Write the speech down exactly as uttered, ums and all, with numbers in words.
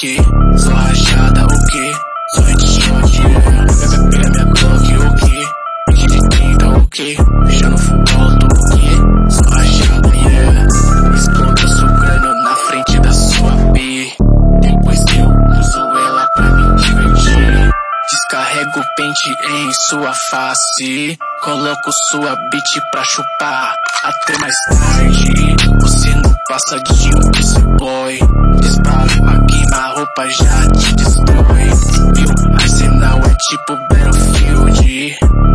que? Só rajada, o que? Só headshot, yeah. Pega, pega minha Glock, o que? vinte de trinta, o que? Fechando full alto, o que? Só rajada, yeah. Exploda sugrano na frente da sua P. Depois eu uso ela pra me divertir. Descarrego o pente em sua face. Coloco sua beat pra chupar até mais tarde. Você não passa de um playboy. Disparo a queima-roupa já te destrói. Meu arsenal é tipo Battlefield.